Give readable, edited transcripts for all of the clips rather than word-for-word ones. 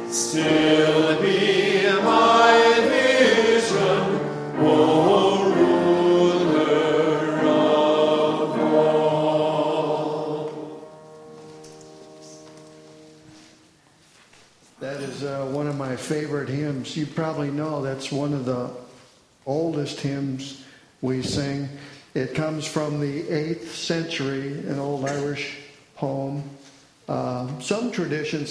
Still be my vision, O ruler of all. That is one of my favorite hymns. You probably know that's one of the oldest hymns we sing. It comes from the 8th century, an old Irish poem. Some tradition,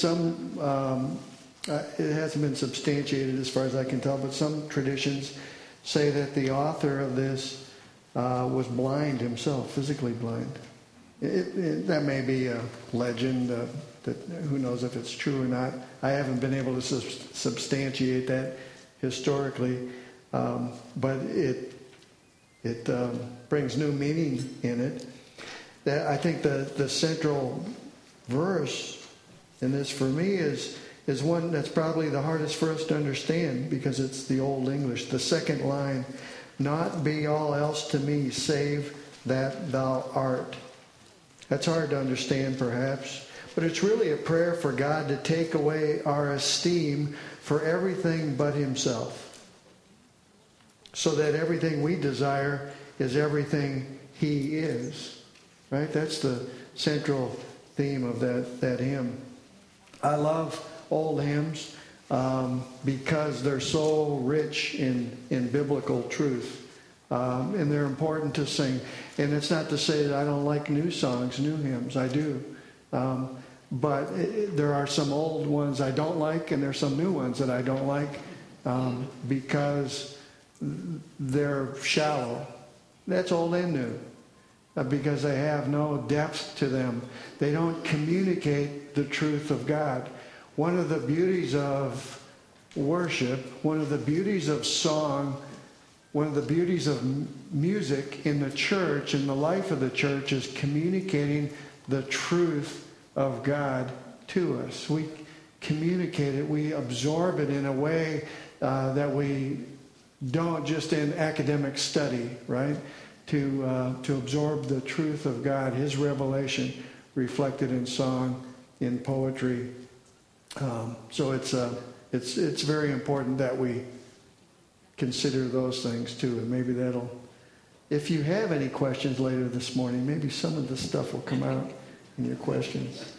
it hasn't been substantiated as far as I can tell, but some traditions say that the author of this was blind himself, physically blind. That may be a legend, that who knows if it's true or not. I haven't been able to substantiate that historically, but it brings new meaning in it. I think the central verse in this for me is one that's probably the hardest for us to understand because it's the Old English. The second line, "Not be all else to me save that thou art." That's hard to understand perhaps, but it's really a prayer for God to take away our esteem for everything but himself, so that everything we desire is everything he is. Right? That's the central theme of that hymn. I love old hymns because they're so rich in biblical truth, and they're important to sing. And it's not to say that I don't like new songs, new hymns. I do, but there are some old ones I don't like, and there's some new ones that I don't like because they're shallow. That's old and new. Because they have no depth to them. They don't communicate the truth of God. One of the beauties of worship, one of the beauties of song, one of the beauties of music in the church, in the life of the church, is communicating the truth of God to us. We communicate it, we absorb it in a way that we don't just in academic study, right? To absorb the truth of God, his revelation reflected in song, in poetry. So it's very important that we consider those things too. And maybe that'll, if you have any questions later this morning, maybe some of this stuff will come out in your questions.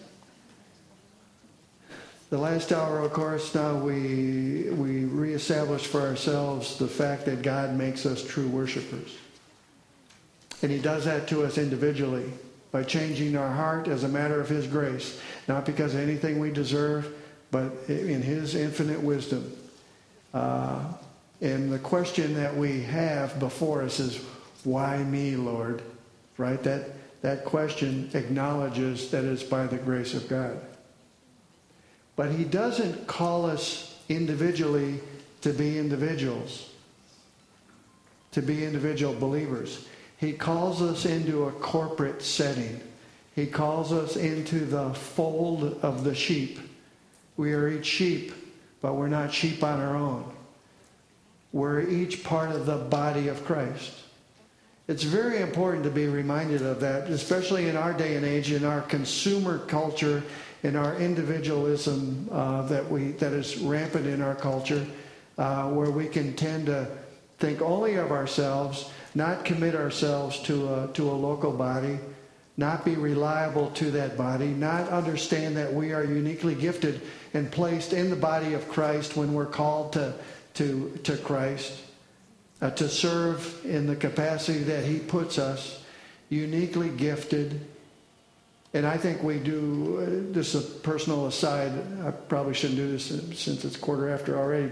The last hour, of course, now we reestablish for ourselves the fact that God makes us true worshipers. And he does that to us individually by changing our heart as a matter of his grace. Not because of anything we deserve, but in his infinite wisdom. And the question that we have before us is, why me, Lord? Right? That question acknowledges that it's by the grace of God. But he doesn't call us individually to be individuals, to be individual believers. He calls us into a corporate setting. He calls us into the fold of the sheep. We are each sheep, but we're not sheep on our own. We're each part of the body of Christ. It's very important to be reminded of that, especially in our day and age, in our consumer culture, in our individualism that is rampant in our culture, where we can tend to think only of ourselves, not commit ourselves to a local body, not be reliable to that body, not understand that we are uniquely gifted and placed in the body of Christ when we're called to Christ, to serve in the capacity that he puts us, uniquely gifted. And I think we do, this is a personal aside, I probably shouldn't do this since it's 1:15 already,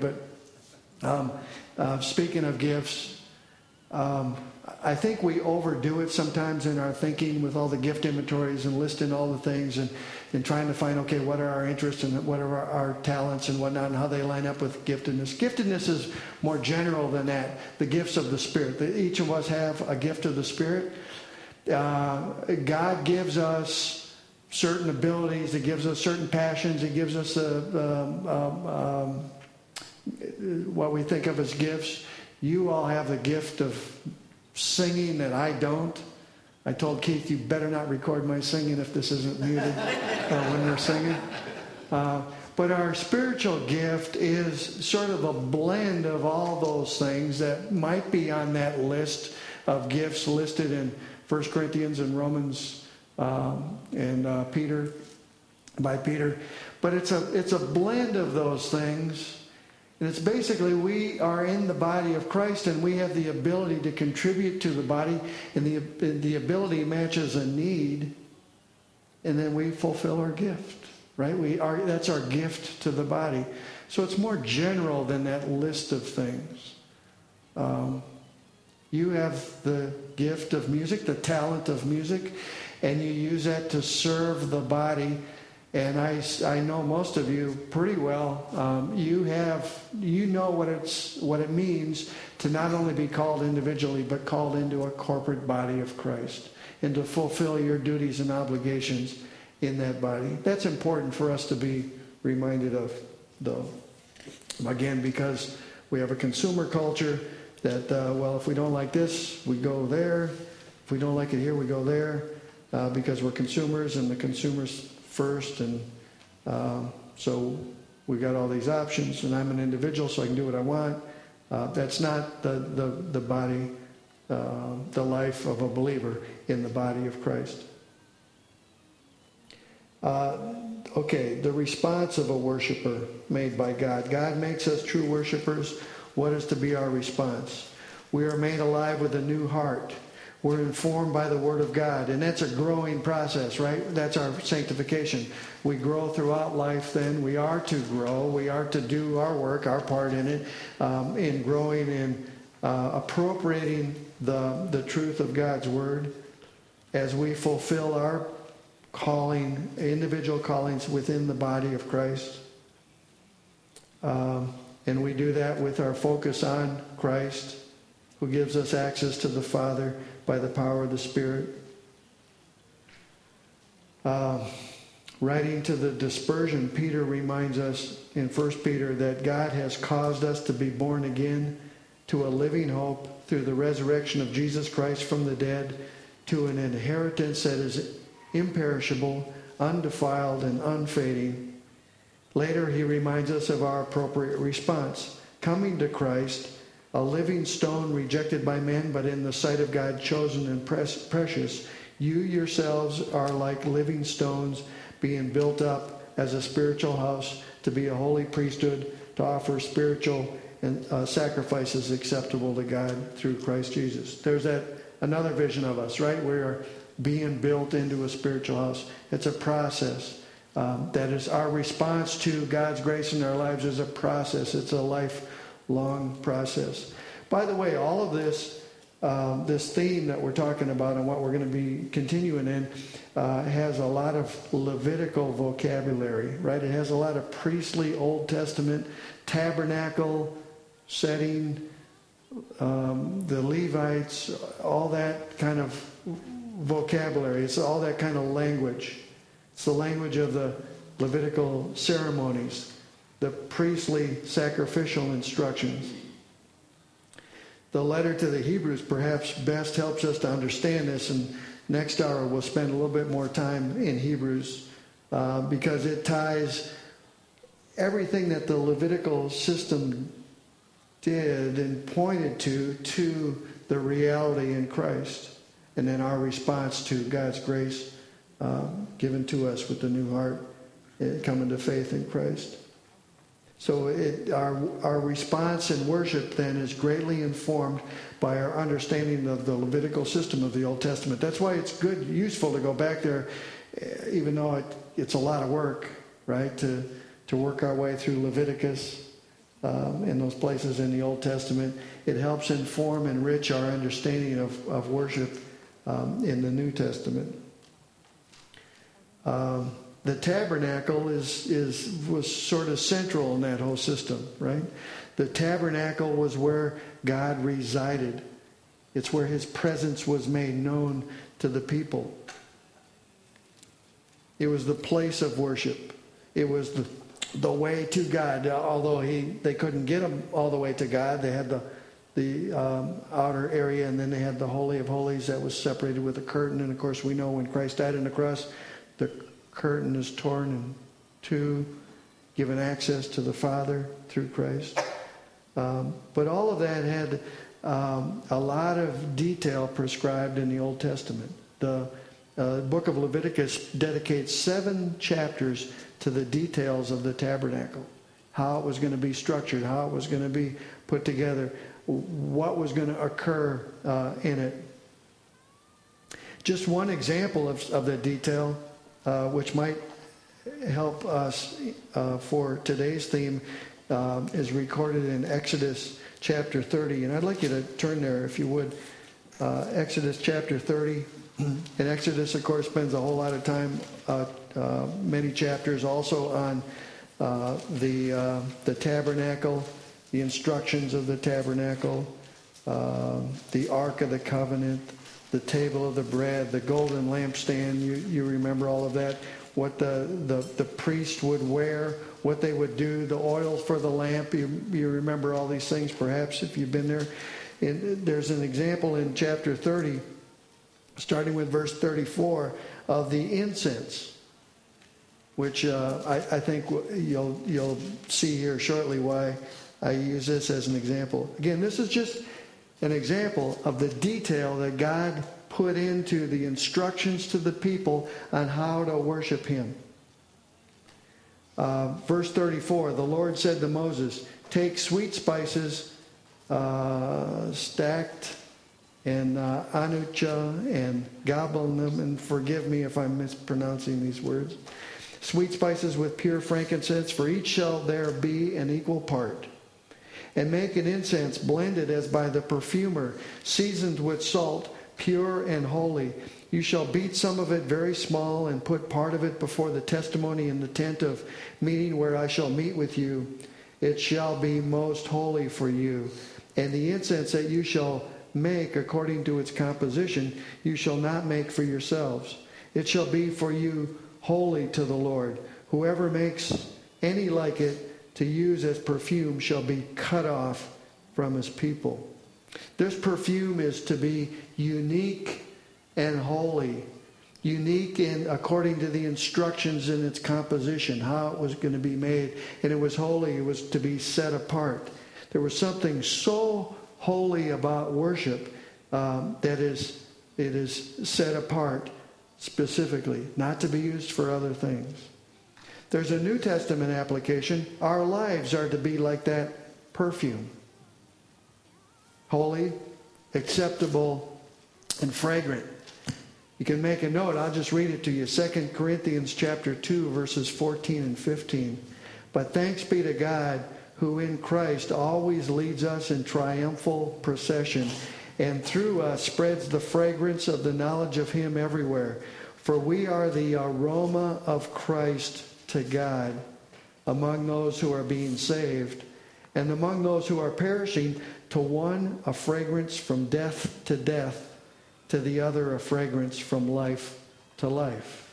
but speaking of gifts, I think we overdo it sometimes in our thinking with all the gift inventories and listing all the things and trying to find, okay, what are our interests and what are our talents and whatnot and how they line up with giftedness. Giftedness is more general than that. The gifts of the Spirit. Each of us have a gift of the Spirit. God gives us certain abilities. He gives us certain passions. He gives us what we think of as gifts. You all have the gift of singing that I don't. I told Keith, you better not record my singing if this isn't muted when we're singing. But our spiritual gift is sort of a blend of all those things that might be on that list of gifts listed in 1 Corinthians and Romans and Peter, by Peter. But it's a blend of those things. And it's basically we are in the body of Christ and we have the ability to contribute to the body, and the ability matches a need, and then we fulfill our gift, right? That's our gift to the body. So it's more general than that list of things. You have the gift of music, the talent of music, and you use that to serve the body. And I know most of you pretty well. You know what it means to not only be called individually, but called into a corporate body of Christ, and to fulfill your duties and obligations in that body. That's important for us to be reminded of, though. Again, because we have a consumer culture that, if we don't like this, we go there. If we don't like it here, we go there, because we're consumers, and the consumers first, and so we've got all these options, and I'm an individual, so I can do what I want. That's not the body, the life of a believer in the body of Christ. The response of a worshiper made by God. God makes us true worshipers. What is to be our response? We are made alive with a new heart. We're informed by the Word of God, and that's a growing process, right? That's our sanctification. We grow throughout life then. We are to grow. We are to do our work, our part in it, in growing and appropriating the truth of God's Word as we fulfill our calling, individual callings within the body of Christ. And we do that with our focus on Christ, who gives us access to the Father by the power of the Spirit. Writing to the dispersion, Peter reminds us in 1 Peter that God has caused us to be born again to a living hope through the resurrection of Jesus Christ from the dead, to an inheritance that is imperishable, undefiled, and unfading. Later, he reminds us of our appropriate response. Coming to Christ, a living stone rejected by men, but in the sight of God chosen and precious, you yourselves are like living stones, being built up as a spiritual house, to be a holy priesthood, to offer spiritual and sacrifices acceptable to God through Christ Jesus. There's another vision of us, right? We're being built into a spiritual house. It's a process. That is our response to God's grace in our lives is a process. It's a lifelong process. By the way, all of this, this theme that we're talking about and what we're going to be continuing in, has a lot of Levitical vocabulary, right? It has a lot of priestly Old Testament tabernacle setting, the Levites, all that kind of vocabulary. It's all that kind of language. It's the language of the Levitical ceremonies, the priestly sacrificial instructions. The letter to the Hebrews perhaps best helps us to understand this, and next hour we'll spend a little bit more time in Hebrews because it ties everything that the Levitical system did and pointed to the reality in Christ, and then our response to God's grace given to us with the new heart, coming to faith in Christ. So our response in worship then is greatly informed by our understanding of the Levitical system of the Old Testament. That's why it's good, useful to go back there, even though it's a lot of work, right, to work our way through Leviticus in those places in the Old Testament. It helps inform and enrich our understanding of worship in the New Testament. The tabernacle was sort of central in that whole system, right? The tabernacle was where God resided. It's where his presence was made known to the people. It was the place of worship. It was the way to God. Although they couldn't get him all the way to God, they had the outer area, and then they had the Holy of Holies that was separated with a curtain. And of course, we know when Christ died on the cross, the curtain is torn in two. given access to the Father through Christ. But all of that had a lot of detail prescribed in the Old Testament. The book of Leviticus dedicates 7 chapters to the details of the tabernacle, how it was going to be structured, how it was going to be put together, what was going to occur in it. Just one example of the detail, which might help us for today's theme, is recorded in Exodus chapter 30. And I'd like you to turn there, if you would. Exodus chapter 30. And Exodus, of course, spends a whole lot of time, many chapters also on the tabernacle, the instructions of the tabernacle, the Ark of the Covenant, the table of the bread, the golden lampstand. You remember all of that. What the priest would wear, what they would do, the oil for the lamp. You remember all these things, perhaps, if you've been there. And there's an example in chapter 30, starting with verse 34, of the incense, which I think you'll see here shortly why I use this as an example. Again, this is just an example of the detail that God put into the instructions to the people on how to worship Him. Verse 34, the Lord said to Moses, "Take sweet spices, stacked and anucha and gabalim, and forgive me if I'm mispronouncing these words. Sweet spices with pure frankincense, for each shall there be an equal part. And make an incense blended as by the perfumer, seasoned with salt, pure and holy. You shall beat some of it very small and put part of it before the testimony in the tent of meeting where I shall meet with you. It shall be most holy for you. And the incense that you shall make according to its composition, you shall not make for yourselves. It shall be for you holy to the Lord. Whoever makes any like it to use as perfume shall be cut off from his people." This perfume is to be unique and holy. Unique in according to the instructions in its composition, how it was going to be made. And it was holy, it was to be set apart. There was something so holy about worship that it is set apart specifically, not to be used for other things. There's a New Testament application. Our lives are to be like that perfume. Holy, acceptable, and fragrant. You can make a note. I'll just read it to you. 2 Corinthians chapter 2, verses 14 and 15. "But thanks be to God, who in Christ always leads us in triumphal procession, and through us spreads the fragrance of the knowledge of Him everywhere. For we are the aroma of Christ to God among those who are being saved, and among those who are perishing, to one a fragrance from death to death, to the other a fragrance from life to life."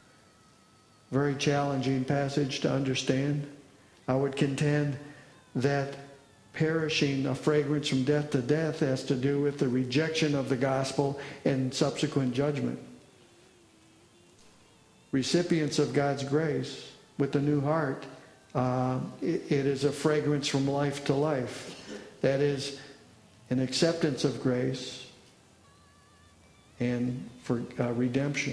Very challenging passage to understand. I would contend that perishing, a fragrance from death to death, has to do with the rejection of the gospel and subsequent judgment. Recipients of God's grace with a new heart, it is a fragrance from life to life. That is an acceptance of grace and for redemption.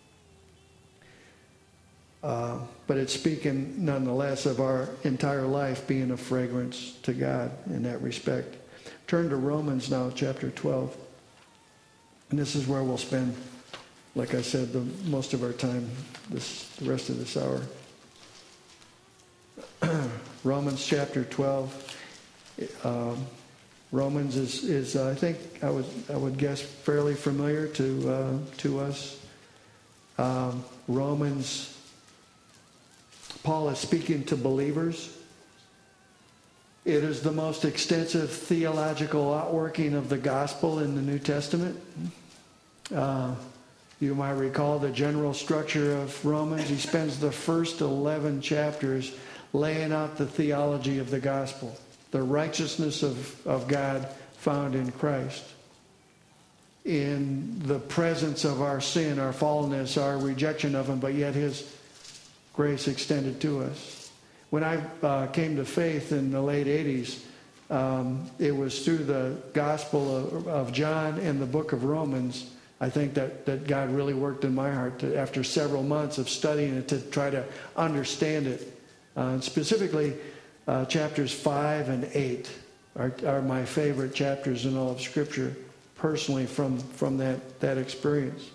But it's speaking nonetheless of our entire life being a fragrance to God in that respect. Turn to Romans now, chapter 12. And this is where we'll spend, like I said, most of our time the rest of this hour. Romans chapter 12. Romans is I think I would guess fairly familiar to us. Romans, Paul is speaking to believers. It is the most extensive theological outworking of the gospel in the New Testament. You might recall the general structure of Romans. He spends the first 11 chapters laying out the theology of the gospel, the righteousness of God found in Christ, in the presence of our sin, our fallenness, our rejection of Him, but yet His grace extended to us. When I came to faith in the late 80s, it was through the Gospel of John and the book of Romans, I think that God really worked in my heart after several months of studying it to try to understand it. Specifically, chapters 5 and 8 are my favorite chapters in all of Scripture, personally from that experience.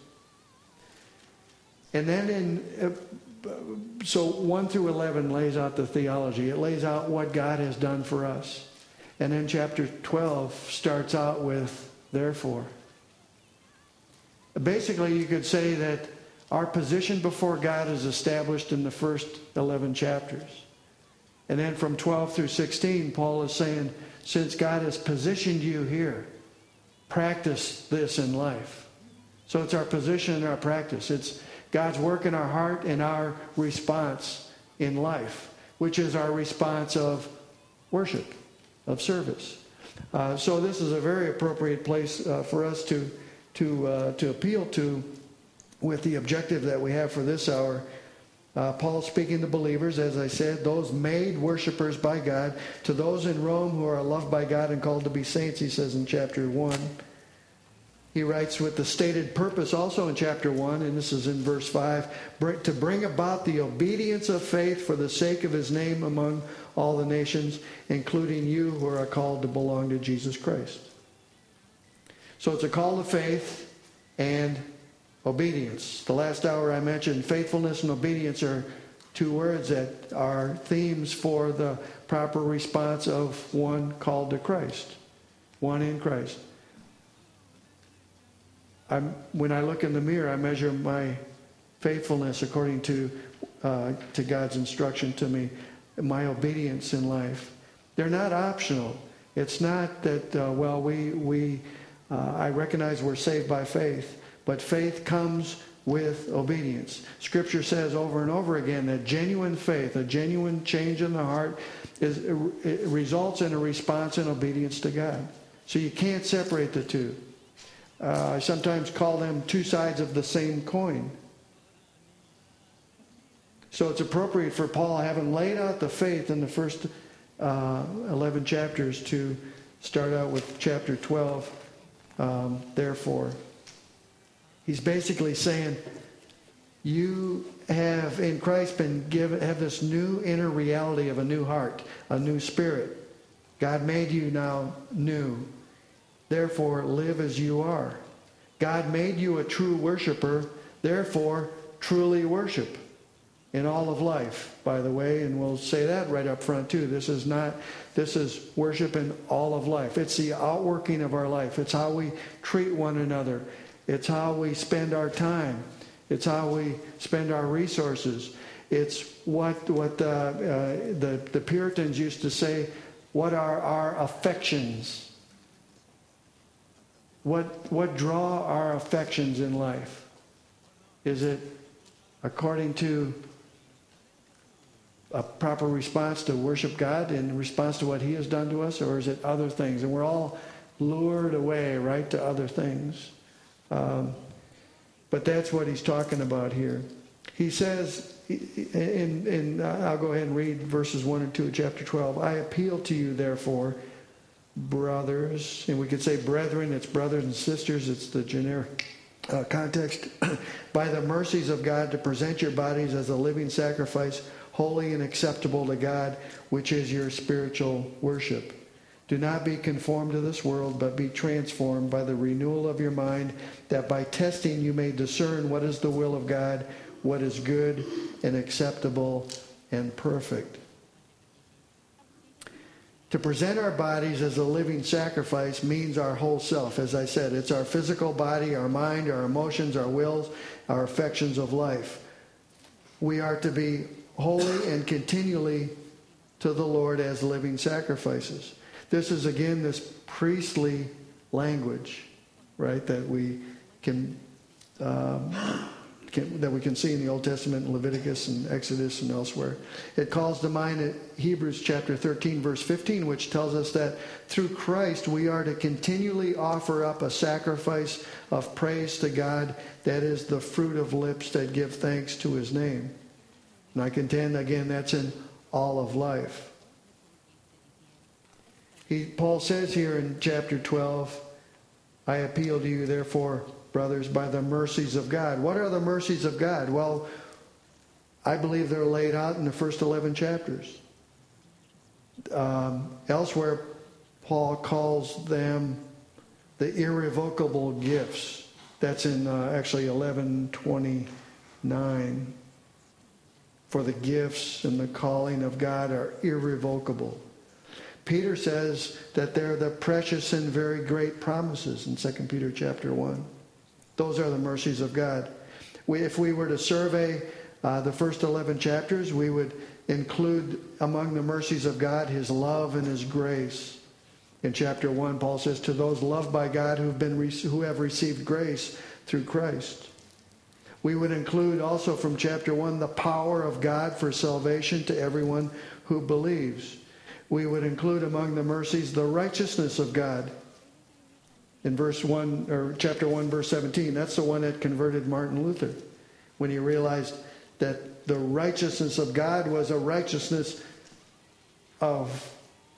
And then so 1 through 11 lays out the theology. It lays out what God has done for us. And then chapter 12 starts out with therefore. Basically, you could say that our position before God is established in the first 11 chapters. And then from 12 through 16, Paul is saying, since God has positioned you here, practice this in life. So it's our position and our practice. It's God's work in our heart and our response in life, which is our response of worship, of service. So this is a very appropriate place for us to appeal to with the objective that we have for this hour. Paul speaking to believers, as I said, those made worshipers by God, to those in Rome who are loved by God and called to be saints, he says in chapter 1. He writes with the stated purpose also in chapter 1, and this is in verse 5, to bring about the obedience of faith for the sake of his name among all the nations, including you who are called to belong to Jesus Christ. So it's a call to faith and obedience. The last hour I mentioned faithfulness and obedience are two words that are themes for the proper response of one called to Christ, one in Christ. When I look in the mirror, I measure my faithfulness according to God's instruction to me, my obedience in life. They're not optional. It's not that, I recognize we're saved by faith, but faith comes with obedience. Scripture says over and over again that genuine faith, a genuine change in the heart, it results in a response and obedience to God. So you can't separate the two. I sometimes call them two sides of the same coin. So it's appropriate for Paul, having laid out the faith in the first 11 chapters, to start out with chapter 12, therefore. He's basically saying, you have in Christ have this new inner reality of a new heart, a new spirit. God made you now new. Therefore, live as you are. God made you a true worshiper. Therefore, truly worship in all of life, by the way. And we'll say that right up front, too. This is worship in all of life. It's the outworking of our life. It's how we treat one another. It's how we spend our time. It's how we spend our resources. It's what the Puritans used to say, what are our affections? What draw our affections in life? Is it according to a proper response to worship God in response to what he has done to us, or is it other things? And we're all lured away, right, to other things. But that's what he's talking about here. He says, I'll go ahead and read verses 1 and 2 of chapter 12. I appeal to you, therefore, brothers, and we could say brethren, it's brothers and sisters, it's the generic context, by the mercies of God, to present your bodies as a living sacrifice, holy and acceptable to God, which is your spiritual worship. Do not be conformed to this world, but be transformed by the renewal of your mind, that by testing you may discern what is the will of God, what is good and acceptable and perfect. To present our bodies as a living sacrifice means our whole self. As I said, it's our physical body, our mind, our emotions, our wills, our affections of life. We are to be holy and continually to the Lord as living sacrifices. This is, again, this priestly language, right, that we can see in the Old Testament, in Leviticus and Exodus and elsewhere. It calls to mind Hebrews chapter 13, verse 15, which tells us that through Christ we are to continually offer up a sacrifice of praise to God, that is the fruit of lips that give thanks to his name. And I contend, again, that's in all of life. Paul says here in chapter 12, I appeal to you, therefore, brothers, by the mercies of God. What are the mercies of God? Well, I believe they're laid out in the first 11 chapters. Elsewhere, Paul calls them the irrevocable gifts. That's in actually 11:29. For the gifts and the calling of God are irrevocable. Peter says that they're the precious and very great promises in 2 Peter chapter 1. Those are the mercies of God. If we were to survey the first 11 chapters, we would include among the mercies of God His love and His grace. In chapter 1, Paul says, to those loved by God who have received grace through Christ. We would include also from chapter 1 the power of God for salvation to everyone who believes. We would include among the mercies the righteousness of God. In chapter 1, verse 17, that's the one that converted Martin Luther, when he realized that the righteousness of God was a righteousness of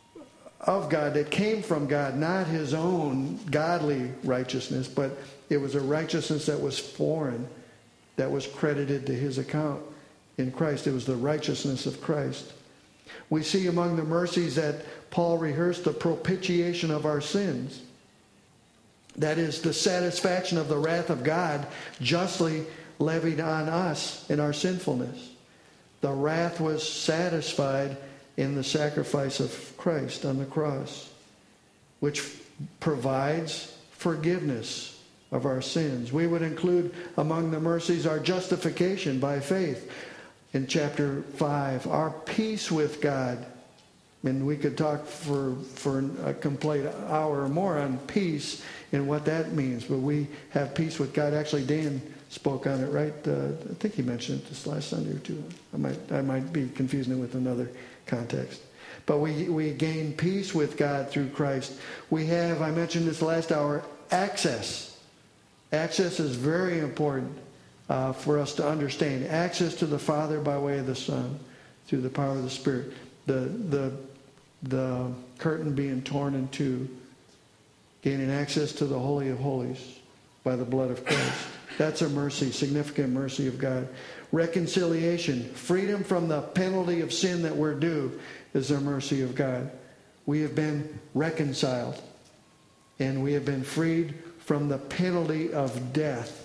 God that came from God, not his own godly righteousness, but it was a righteousness that was foreign, that was credited to his account in Christ. It was the righteousness of Christ. We see among the mercies that Paul rehearsed the propitiation of our sins. That is, the satisfaction of the wrath of God justly levied on us in our sinfulness. The wrath was satisfied in the sacrifice of Christ on the cross, which provides forgiveness of our sins. We would include among the mercies our justification by faith in chapter 5, our peace with God. And we could talk for a complete hour or more on peace and what that means, but we have peace with God. Actually, Dan spoke on it, right? I think he mentioned it this last Sunday or two. I might be confusing it with another context. But we gain peace with God through Christ. We have, I mentioned this last hour, access. Access is very important for us to understand. Access to the Father by way of the Son through the power of the Spirit. The curtain being torn in two, gaining access to the Holy of Holies by the blood of Christ. That's a mercy, significant mercy of God. Reconciliation, freedom from the penalty of sin that we're due, is a mercy of God. We have been reconciled, and we have been freed from the penalty of death.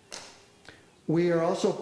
We are also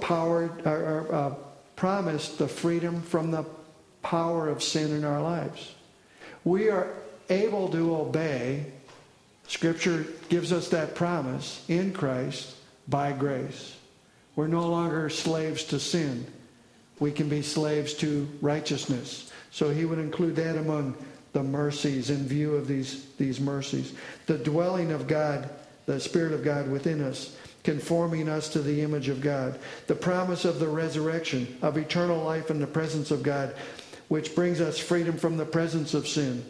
promised the freedom from the power of sin in our lives. We are able to obey. Scripture gives us that promise in Christ by grace. We're no longer slaves to sin. We can be slaves to righteousness. So he would include that among the mercies in view of these mercies. The dwelling of God, the Spirit of God within us, conforming us to the image of God. The promise of the resurrection, of eternal life in the presence of God, which brings us freedom from the presence of sin.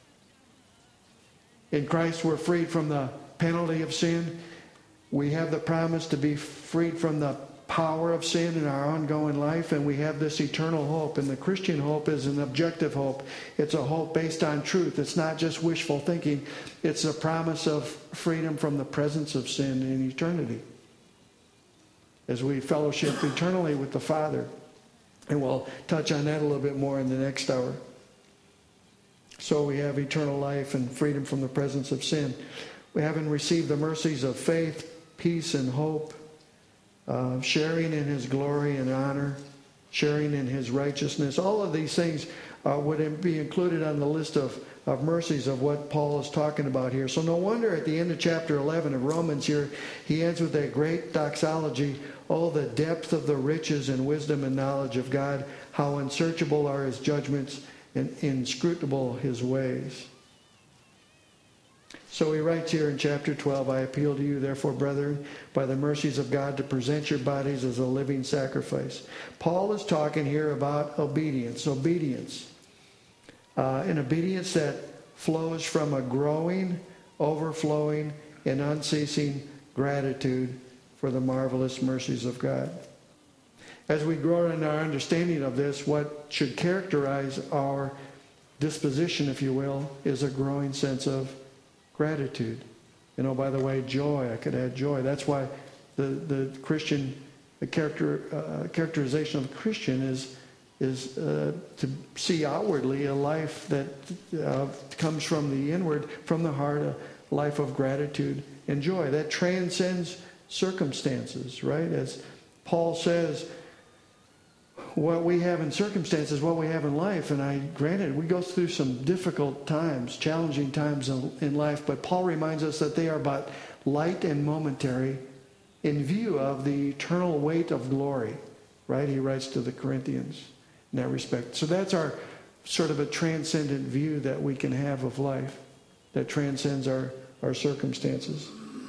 In Christ, we're freed from the penalty of sin. We have the promise to be freed from the power of sin in our ongoing life, and we have this eternal hope. And the Christian hope is an objective hope. It's a hope based on truth. It's not just wishful thinking. It's a promise of freedom from the presence of sin in eternity, as we fellowship eternally with the Father. And we'll touch on that a little bit more in the next hour. So we have eternal life and freedom from the presence of sin. We haven't received the mercies of faith, peace, and hope, sharing in his glory and honor, sharing in his righteousness. All of these things would be included on the list of mercies of what Paul is talking about here. So no wonder at the end of chapter 11 of Romans here, he ends with that great doxology. Oh, the depth of the riches and wisdom and knowledge of God, how unsearchable are his judgments and inscrutable his ways. So he writes here in chapter 12, I appeal to you, therefore, brethren, by the mercies of God, to present your bodies as a living sacrifice. Paul is talking here about obedience. An obedience that flows from a growing, overflowing, and unceasing gratitude for the marvelous mercies of God. As we grow in our understanding of this, what should characterize our disposition, if you will, is a growing sense of gratitude. By the way, joy. I could add joy. That's why the Christian characterization of a Christian is to see outwardly a life that comes from the inward, from the heart, a life of gratitude and joy that transcends circumstances, right? As Paul says, what we have in circumstances, what we have in life, and granted, we go through some difficult times, challenging times in life, but Paul reminds us that they are but light and momentary in view of the eternal weight of glory, right? He writes to the Corinthians in that respect. So that's our sort of a transcendent view that we can have of life that transcends our circumstances.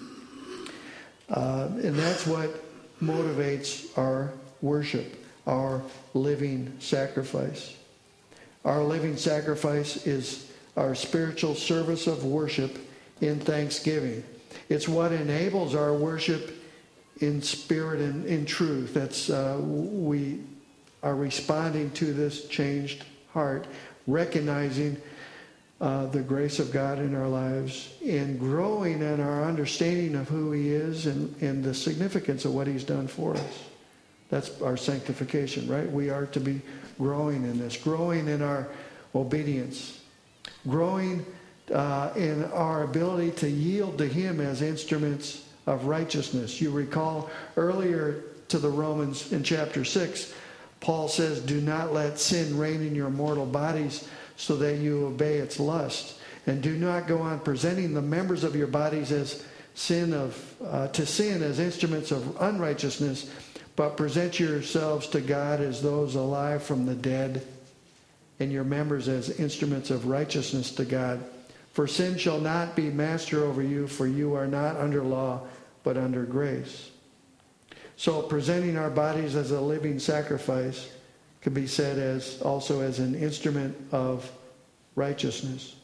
And that's what motivates our worship, our living sacrifice. Our living sacrifice is our spiritual service of worship in thanksgiving. It's what enables our worship in spirit and in truth. That's we are responding to this changed heart, recognizing the grace of God in our lives and growing in our understanding of who He is and the significance of what He's done for us. That's our sanctification, right? We are to be growing in this, growing in our obedience, growing in our ability to yield to Him as instruments of righteousness. You recall earlier to the Romans in chapter 6, Paul says, "Do not let sin reign in your mortal bodies so that you obey its lust. And do not go on presenting the members of your bodies as to sin as instruments of unrighteousness, but present yourselves to God as those alive from the dead, and your members as instruments of righteousness to God. For sin shall not be master over you, for you are not under law, but under grace." So presenting our bodies as a living sacrifice could be said also as an instrument of righteousness.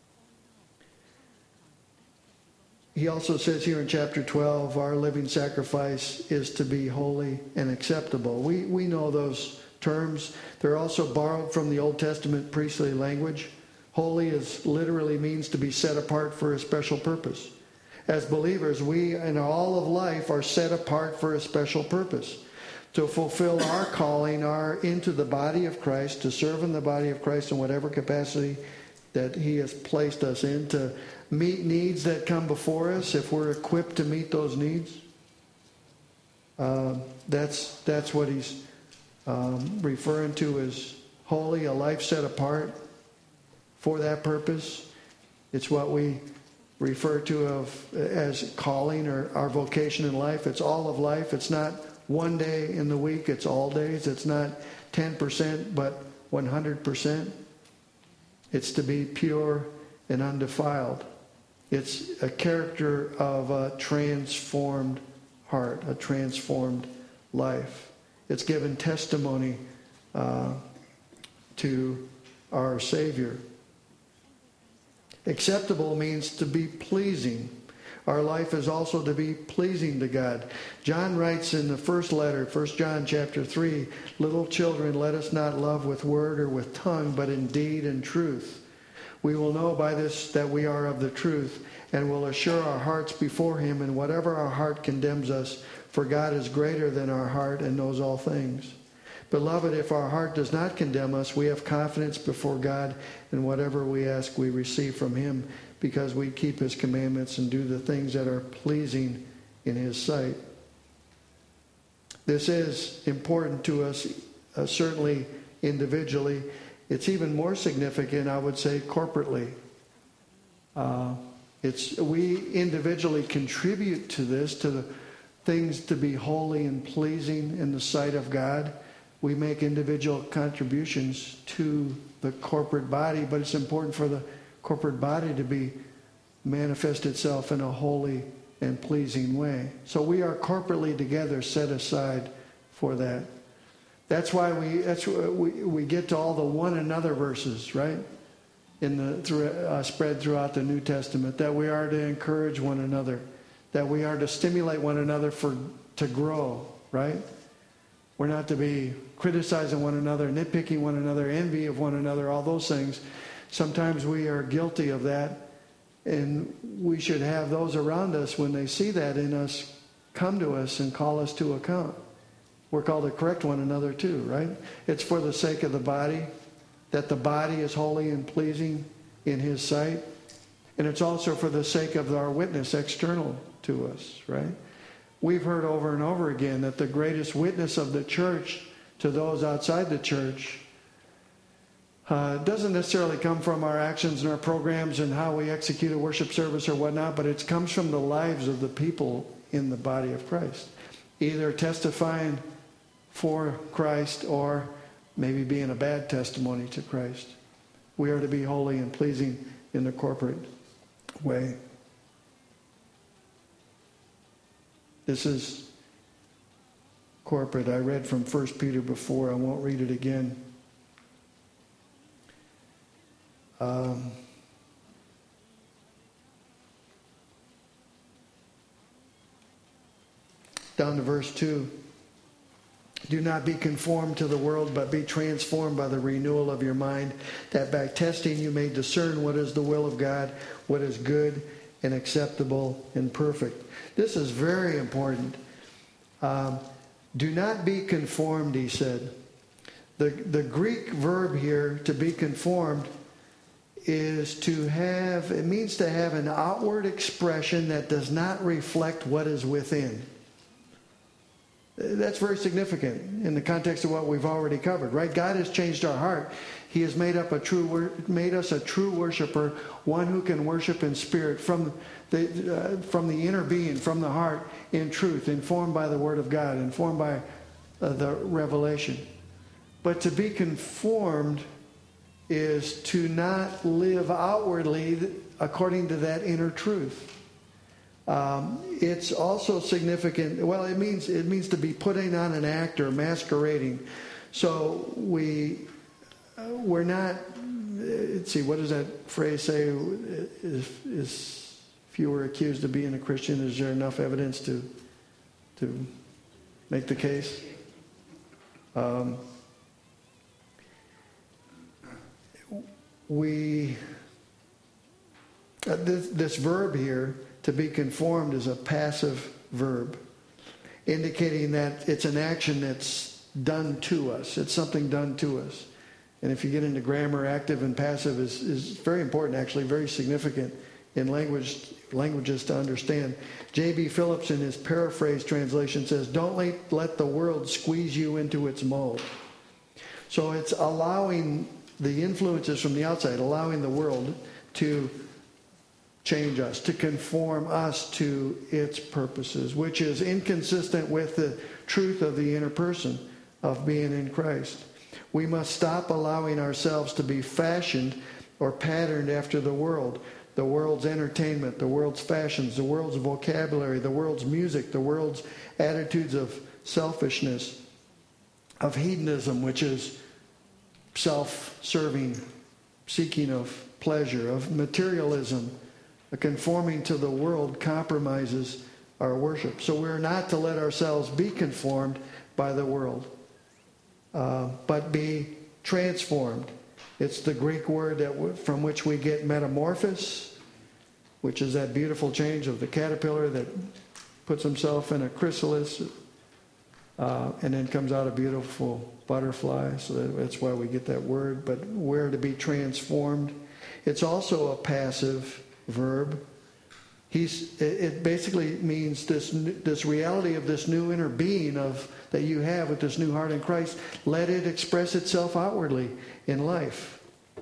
He also says here in chapter 12, our living sacrifice is to be holy and acceptable. We know those terms. They're also borrowed from the Old Testament priestly language. Holy literally means to be set apart for a special purpose. As believers, we in all of life are set apart for a special purpose. To fulfill our calling into the body of Christ, to serve in the body of Christ in whatever capacity that He has placed us in, to meet needs that come before us if we're equipped to meet those needs. That's what he's referring to as holy, a life set apart for that purpose. It's what we refer to as calling or our vocation in life. It's all of life. It's not one day in the week. It's all days. It's not 10%, but 100%. It's to be pure and undefiled. It's a character of a transformed heart, a transformed life. It's given testimony to our Savior. Acceptable means to be pleasing. Our life is also to be pleasing to God. John writes in the first letter, 1 John chapter 3, "Little children, let us not love with word or with tongue, but in deed and truth. We will know by this that we are of the truth, and will assure our hearts before Him, and whatever our heart condemns us, for God is greater than our heart and knows all things. Beloved, if our heart does not condemn us, we have confidence before God, and whatever we ask we receive from Him, because we keep His commandments and do the things that are pleasing in His sight." This is important to us, certainly individually. It's even more significant, I would say, corporately. We individually contribute to this, to the things to be holy and pleasing in the sight of God. We make individual contributions to the corporate body, but it's important for the corporate body to manifest itself in a holy and pleasing way. So we are corporately together set aside for that. That's why we get to all the one another verses, right? Spread throughout the New Testament, that we are to encourage one another, that we are to stimulate one another to grow, right? We're not to be criticizing one another, nitpicking one another, envy of one another, all those things. Sometimes we are guilty of that, and we should have those around us, when they see that in us, come to us and call us to account. We're called to correct one another too, right? It's for the sake of the body, that the body is holy and pleasing in His sight. And it's also for the sake of our witness external to us, right? We've heard over and over again that the greatest witness of the church to those outside the church doesn't necessarily come from our actions and our programs and how we execute a worship service or whatnot, but it comes from the lives of the people in the body of Christ, either testifying for Christ or maybe being a bad testimony to Christ. We are to be holy and pleasing in the corporate way. This is corporate. I read from 1 Peter before. I won't read it again. Down to verse 2. Do not be conformed to the world, but be transformed by the renewal of your mind, that by testing you may discern what is the will of God, what is good and acceptable and perfect. This is very important. Do not be conformed, he said. The Greek verb here, to be conformed, is to have, it means to have an outward expression that does not reflect what is within. That's very significant in the context of what we've already covered, right? God has changed our heart. He has made us a true worshiper, one who can worship in spirit from the inner being, from the heart, in truth, informed by the Word of God, informed by the revelation. But to be conformed is to not live outwardly according to that inner truth. It's also significant. Well, it means to be putting on an act or masquerading. So we're not. Let's see. What does that phrase say? If you were accused of being a Christian, is there enough evidence to make the case? This verb here, to be conformed, is a passive verb, indicating that it's an action that's done to us. It's something done to us. And if you get into grammar, active and passive is very important, actually, very significant in languages to understand. J.B. Phillips, in his paraphrase translation, says, don't let the world squeeze you into its mold. So it's allowing the influences from the outside, allowing the world to change us, to conform us to its purposes, which is inconsistent with the truth of the inner person of being in Christ. We must stop allowing ourselves to be fashioned or patterned after the world's entertainment, the world's fashions, the world's vocabulary, the world's music, the world's attitudes of selfishness, of hedonism, which is self-serving, seeking of pleasure, of materialism. Conforming to the world compromises our worship. So we're not to let ourselves be conformed by the world, but be transformed. It's the Greek word from which we get metamorphosis, which is that beautiful change of the caterpillar that puts himself in a chrysalis and then comes out a beautiful butterfly. So that's why we get that word. But we're to be transformed. It's also a passive verb. It basically means this reality of this new inner being that you have with this new heart in Christ. Let it express itself outwardly in life.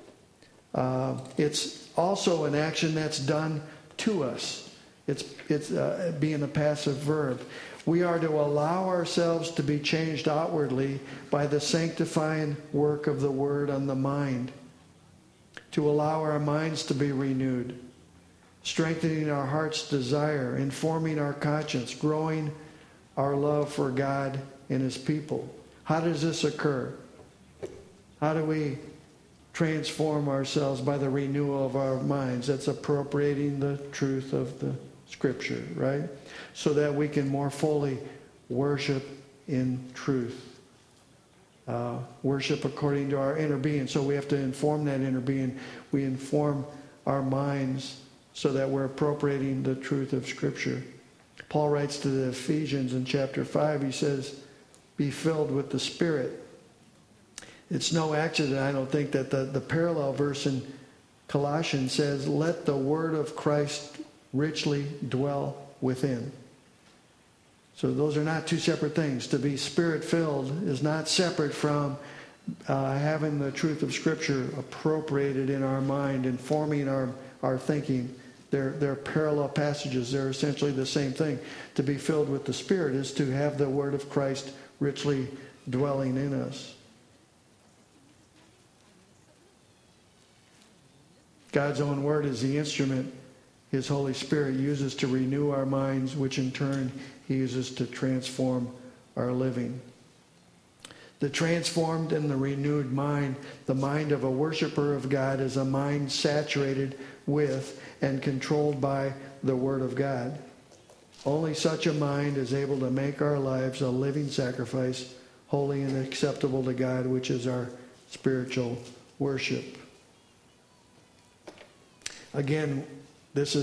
It's also an action that's done to us. It's being a passive verb. We are to allow ourselves to be changed outwardly by the sanctifying work of the Word on the mind. To allow our minds to be renewed, strengthening our heart's desire, informing our conscience, growing our love for God and His people. How does this occur? How do we transform ourselves? By the renewal of our minds. That's appropriating the truth of the Scripture, right? So that we can more fully worship in truth. worship according to our inner being. So we have to inform that inner being. We inform our minds so that we're appropriating the truth of Scripture. Paul writes to the Ephesians in chapter 5, he says, be filled with the Spirit. It's no accident, I don't think, that the parallel verse in Colossians says, let the word of Christ richly dwell within. So those are not two separate things. To be Spirit-filled is not separate from having the truth of Scripture appropriated in our mind, informing our thinking. They're parallel passages. They're essentially the same thing. To be filled with the Spirit is to have the word of Christ richly dwelling in us. God's own word is the instrument His Holy Spirit uses to renew our minds, which in turn He uses to transform our living. The transformed and the renewed mind, the mind of a worshiper of God, is a mind saturated with and controlled by the Word of God. Only such a mind is able to make our lives a living sacrifice, holy and acceptable to God, which is our spiritual worship. Again, this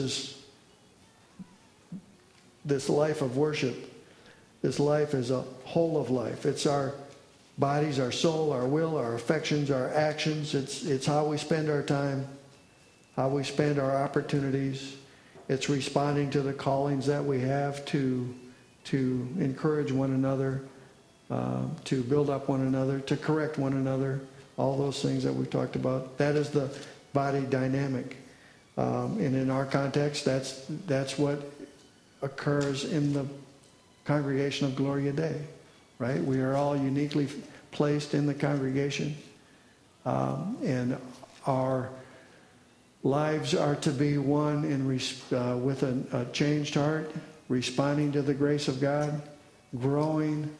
life of worship. This life is a whole of life. It's our bodies, our soul, our will, our affections, our actions. It's how we spend our time, how we spend our opportunities. It's responding to the callings that we have to encourage one another, to build up one another, to correct one another. All those things that we've talked about. That is the body dynamic. And in our context, that's what occurs in the congregation of Gloria Dei, right? We are all uniquely placed in the congregation, and our lives are to be one with a changed heart, responding to the grace of God, growing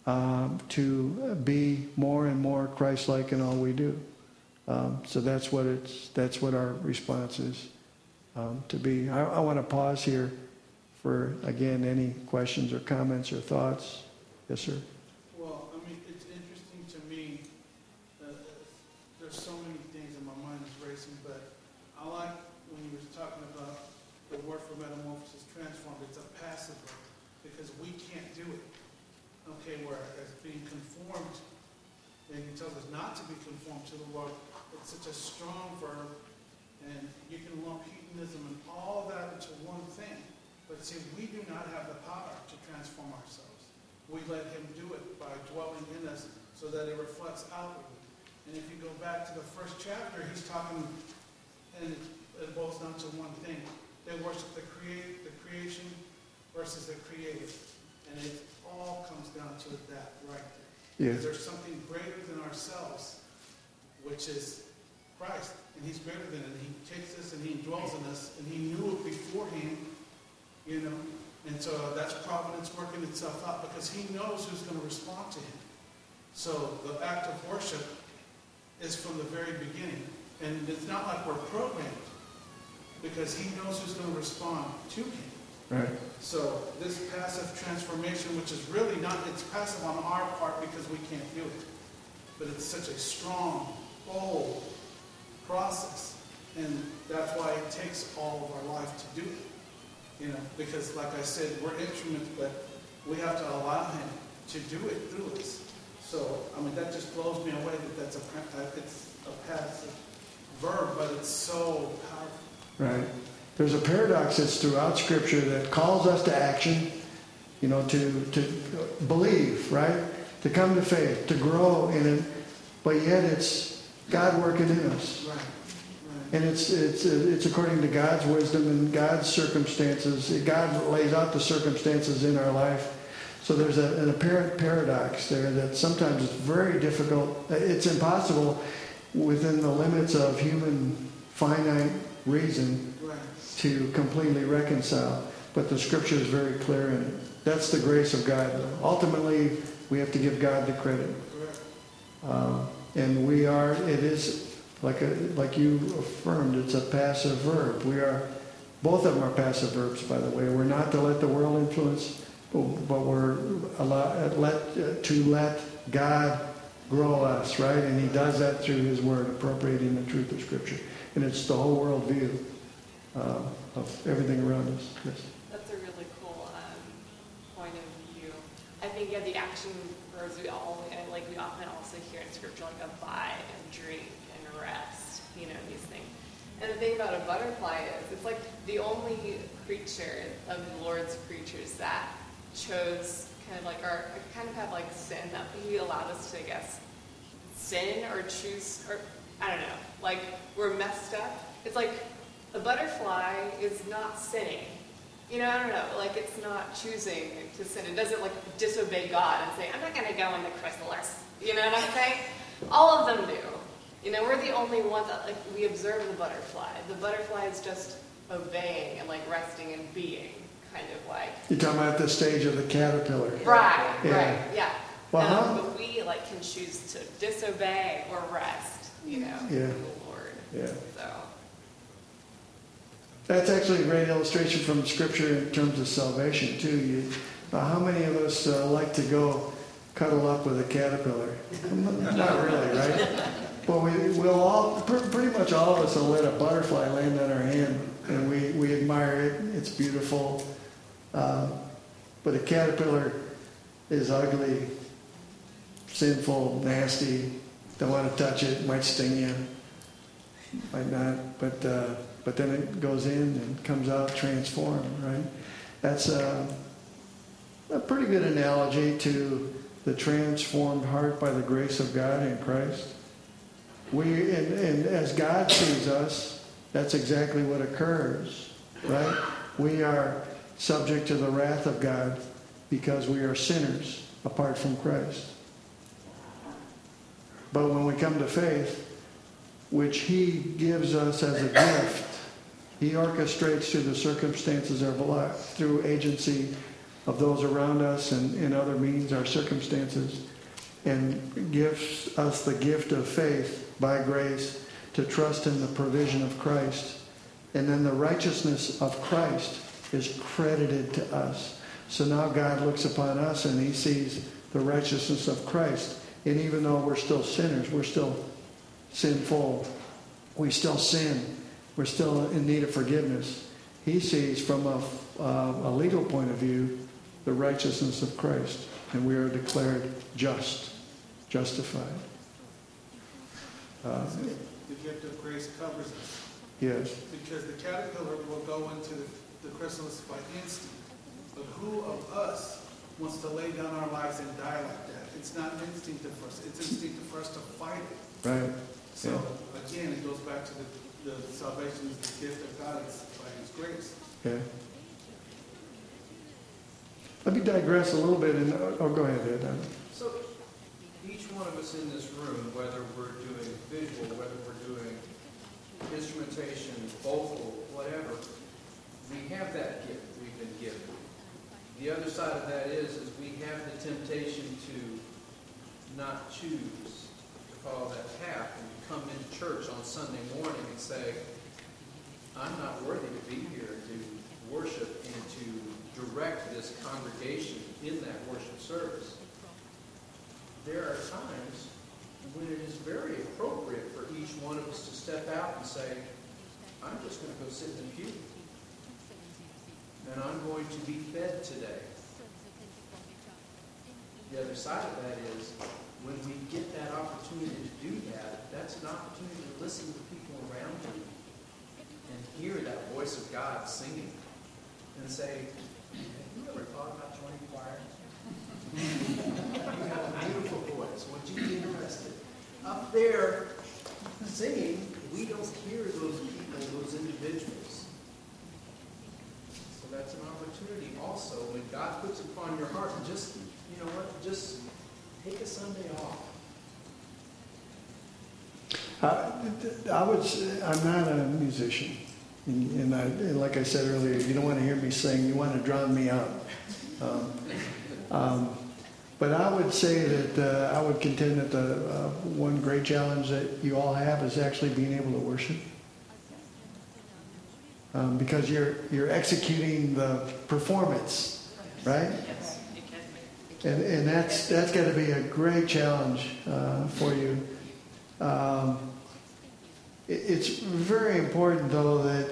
to be more and more Christ-like in all we do. So that's what our response is to be. I want to pause here for, again, any questions or comments or thoughts. Yes, sir. Well, I mean, it's interesting to me. There's so many things in my mind is racing, but I like when you were talking about the word for metamorphosis, transformed. It's a passive verb because we can't do it. Okay, whereas being conformed, and He tells us not to be conformed to the world. It's such a strong verb, and you can lump hedonism and all of that into one thing. But see, we do not have the power to transform ourselves. We let Him do it by dwelling in us so that it reflects outwardly. And if you go back to the first chapter, He's talking, and it boils down to one thing. They worship the creation versus the creator. And it all comes down to that right there. Yeah. There's something greater than ourselves, which is Christ. And He's greater than it. He takes us and He dwells in us, and He knew it beforehand, you know. And so that's providence working itself out because He knows who's going to respond to Him. So the act of worship is from the very beginning. And it's not like we're programmed because He knows who's going to respond to Him. Right. So this passive transformation, which is really not, it's passive on our part because we can't do it. But it's such a strong, bold process. And that's why it takes all of our life to do it. You know, because like I said, we're instruments, but we have to allow Him to do it through us. So, I mean, that just blows me away that it's a passive verb, but it's so powerful. Right. There's a paradox that's throughout Scripture that calls us to action, you know, to believe, right? To come to faith, to grow in it, but yet it's God working in us. Right. And it's according to God's wisdom and God's circumstances. God lays out the circumstances in our life. So there's an apparent paradox there that sometimes it's very difficult. It's impossible within the limits of human finite reason to completely reconcile. But the Scripture is very clear in it. That's the grace of God. Ultimately, we have to give God the credit. And it is like you affirmed, it's a passive verb. Both of them are passive verbs, by the way. We're not to let the world influence, but we're to let God grow us, right? And he does that through his word, appropriating the truth of Scripture. And it's the whole world view of everything around us. Yes. That's a really cool point of view. I think, yeah, the action verbs we often also hear in Scripture, like abide and drink and rest, these things. And the thing about a butterfly is, it's like the only creature of the Lord's creatures that chose kind of have like sin, that he allowed us to, I guess, sin or choose, or I don't know, like we're messed up. It's like a butterfly is not sinning. I don't know, like it's not choosing to sin. It doesn't like disobey God and say, I'm not going to go in the chrysalis. You know what I'm saying? All of them do. We're the only ones that, like, we observe the butterfly. The butterfly is just obeying and, like, resting and being, kind of like. You're talking about the stage of the caterpillar. Right, Yeah. Well, but we, like, can choose to disobey or rest, in the Lord. Yeah. So. That's actually a great illustration from Scripture in terms of salvation, too. How many of us like to go cuddle up with a caterpillar? Not really, right? But we'll all, pretty much all of us will let a butterfly land on our hand, and we admire it. It's beautiful. But a caterpillar is ugly, sinful, nasty. Don't want to touch it. Might sting you. Might not. But then it goes in and comes out transformed, right? That's a pretty good analogy to the transformed heart by the grace of God in Christ. And as God sees us, that's exactly what occurs, right? We are subject to the wrath of God because we are sinners apart from Christ. But when we come to faith, which he gives us as a gift, he orchestrates through the circumstances of our life, through agency of those around us and in other means, our circumstances, and gives us the gift of faith by grace to trust in the provision of Christ. And then the righteousness of Christ is credited to us. So now God looks upon us and he sees the righteousness of Christ. And even though we're still sinners, we're still sinful, we still sin, we're still in need of forgiveness, he sees from a legal point of view the righteousness of Christ. And we are declared justified. The gift of grace covers us. Yes. Because the caterpillar will go into the chrysalis by instinct. But who of us wants to lay down our lives and die like that? It's not instinctive for us. It's instinctive for us to fight it. Right. So, again, it goes back to the salvation is the gift of God by his grace. Yeah. Let me digress a little bit and go ahead, Ed. So each one of us in this room, whether we're doing visual, whether we're doing instrumentation, vocal, whatever, we have that gift we've been given. The other side of that is we have the temptation to not choose to follow that path and come into church on Sunday morning and say, I'm not worthy to be here to worship and to direct this congregation in that worship service. There are times when it is very appropriate for each one of us to step out and say, I'm just going to go sit in the pew. And I'm going to be fed today. The other side of that is, when we get that opportunity to do that, that's an opportunity to listen to the people around you and hear that voice of God singing and say, have you ever thought about joining choir? You have a beautiful voice. Would you be interested? Up there singing, we don't hear those people, those individuals. So that's an opportunity also when God puts upon your heart, and just, you know what, just take a Sunday off. I'm not a musician. And like I said earlier, you don't want to hear me sing, you want to drown me out. But I would say that I would contend that the one great challenge that you all have is actually being able to worship. Because you're executing the performance, right? Yes, it And that's got to be a great challenge for you. It's very important, though, that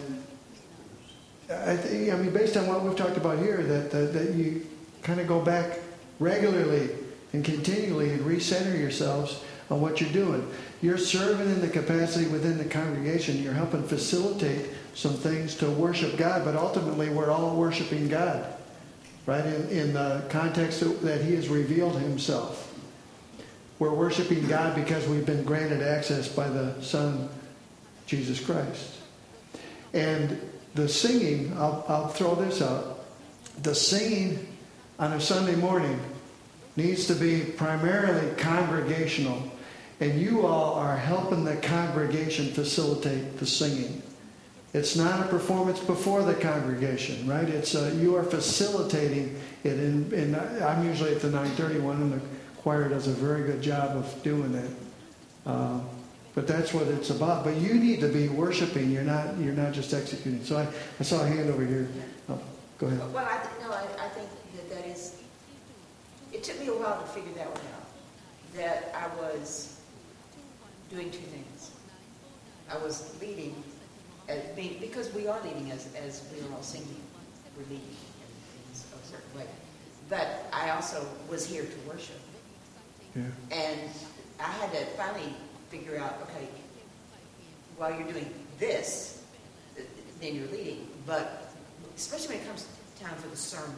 I mean, based on what we've talked about here, that you kind of go back regularly and continually and recenter yourselves on what you're doing. You're serving in the capacity within the congregation. You're helping facilitate some things to worship God, but ultimately we're all worshiping God, right? In the context that He has revealed Himself. We're worshiping God because we've been granted access by the Son, Jesus Christ. And the singing, I'll throw this out. The singing on a Sunday morning needs to be primarily congregational. And you all are helping the congregation facilitate the singing. It's not a performance before the congregation, right? It's you are facilitating it. And I'm usually at the 9:30 one, and the choir does a very good job of doing that. But that's what it's about. But you need to be worshiping. You're not just executing. So I saw a hand over here. Oh, go ahead. Well, I think that is. It took me a while to figure that one out. That I was doing two things. I was leading, because we are leading as we are all singing. We're leading in a certain way. But I also was here to worship. Yeah. And I had to finally figure out, okay, while you're doing this, then you're leading. But especially when it comes time for the sermon,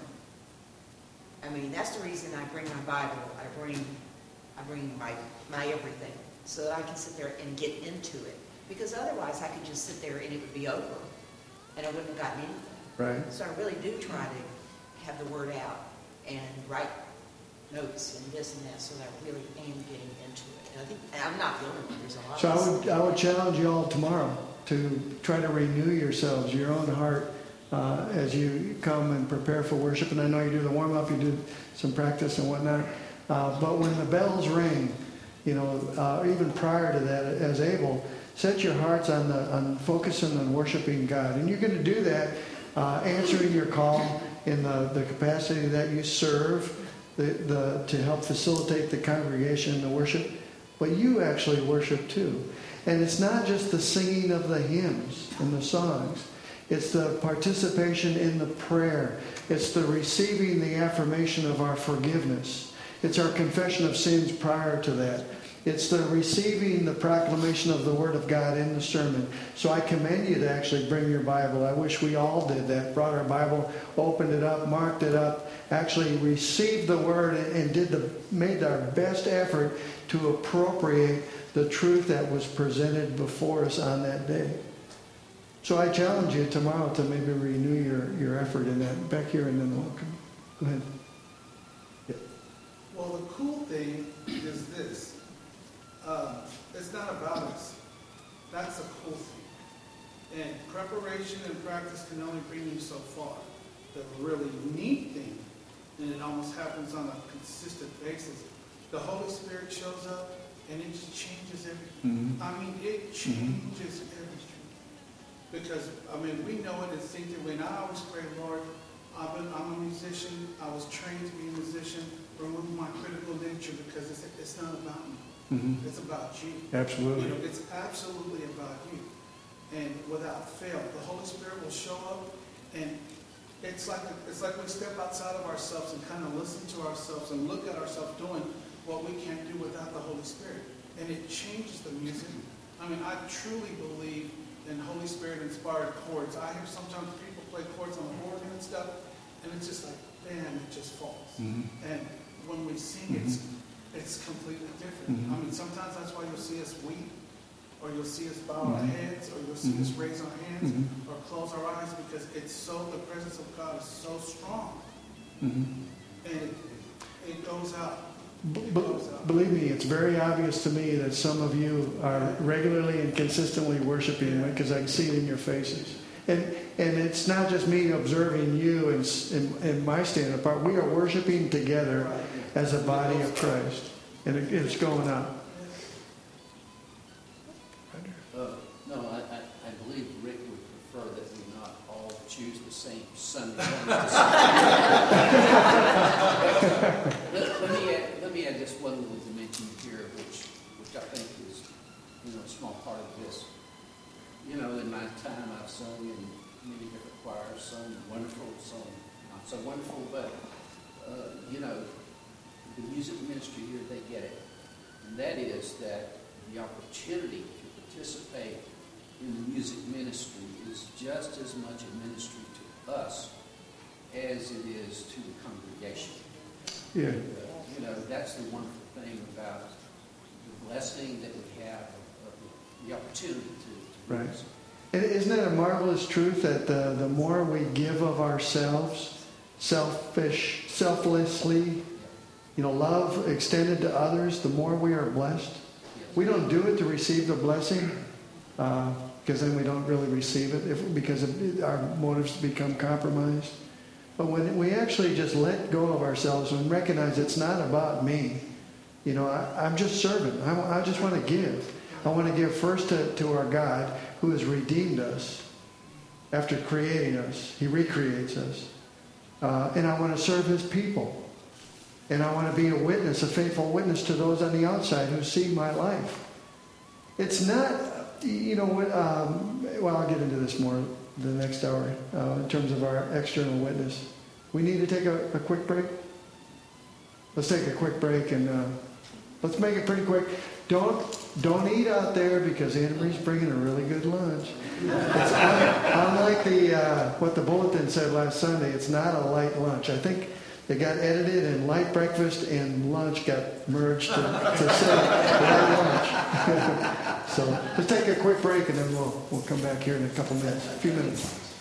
I mean, that's the reason I bring my Bible. I bring my everything, so that I can sit there and get into it. Because otherwise, I could just sit there and it would be over, and I wouldn't have gotten anything. Right. So I really do try to have the word out and write notes and this and that, so that I really am getting into it. And I think I'm not the only one. There's a lot. So I would challenge you all tomorrow to try to renew yourselves, your own heart, as you come and prepare for worship. And I know you do the warm up, you do some practice and whatnot. But when the bells ring, even prior to that, as able, set your hearts on focusing on worshiping God, and you're going to do that, answering your call in the capacity that you serve. To help facilitate the congregation and the worship, but you actually worship too. And it's not just the singing of the hymns and the songs. It's the participation in the prayer. It's the receiving the affirmation of our forgiveness. It's our confession of sins prior to that. It's the receiving the proclamation of the Word of God in the sermon. So I commend you to actually bring your Bible. I wish we all did that. Brought our Bible, opened it up, marked it up, actually received the Word and made our best effort to appropriate the truth that was presented before us on that day. So I challenge you tomorrow to maybe renew your effort in that. Back here and then welcome. Go ahead. Yeah. Well, the cool thing is this. It's not about us. That's a cool thing. And preparation and practice can only bring you so far. The really neat thing, and it almost happens on a consistent basis, the Holy Spirit shows up and it just changes everything. Mm-hmm. I mean, it changes everything. Because, we know it instinctively. And I always pray, Lord, I'm a musician. I was trained to be a musician. Remove my critical nature, because it's not about me. Mm-hmm. It's about you. Absolutely. It's absolutely about you. And without fail, the Holy Spirit will show up, and it's like we step outside of ourselves and kind of listen to ourselves and look at ourselves doing what we can't do without the Holy Spirit. And it changes the music. I truly believe in Holy Spirit-inspired chords. I hear sometimes people play chords on the organ and stuff, and it's just like, bam, it just falls. Mm-hmm. And when we sing, it's completely different. Mm-hmm. Sometimes that's why you'll see us weep, or you'll see us bow our heads, or you'll see us raise our hands, or close our eyes, because the presence of God is so strong. And it goes out. Believe me, it's very obvious to me that some of you are regularly and consistently worshiping, because I can see it in your faces. And it's not just me observing you and my standing apart. We are worshiping together as a body of Christ. And it's going out. No, I believe Rick would prefer that we not all choose the same Sunday. small part of this. You know, in my time, I've sung in many different choirs, some wonderful, some not so wonderful, but, you know, the music ministry here, they get it. And that is that the opportunity to participate in the music ministry is just as much a ministry to us as it is to the congregation. Yeah. You know, that's the wonderful thing about the blessing that we have of the opportunity to Right. this. And isn't it a marvelous truth that the more we give of ourselves, selflessly, love extended to others, the more we are blessed? We don't do it to receive the blessing, because then we don't really receive it, because our motives become compromised. But when we actually just let go of ourselves and recognize it's not about me, I'm just serving. I just want to give. I want to give first to our God who has redeemed us after creating us. He recreates us. And I want to serve his people. And I want to be a witness, a faithful witness to those on the outside who see my life. It's not, well, I'll get into this more the next hour in terms of our external witness. We need to take a quick break. Let's take a quick break and let's make it pretty quick. Don't eat out there because Anna Marie's bringing a really good lunch. It's unlike what the bulletin said last Sunday. It's not a light lunch. I think it got edited and light breakfast and lunch got merged to say light lunch. So let's take a quick break and then we'll come back here in a few minutes.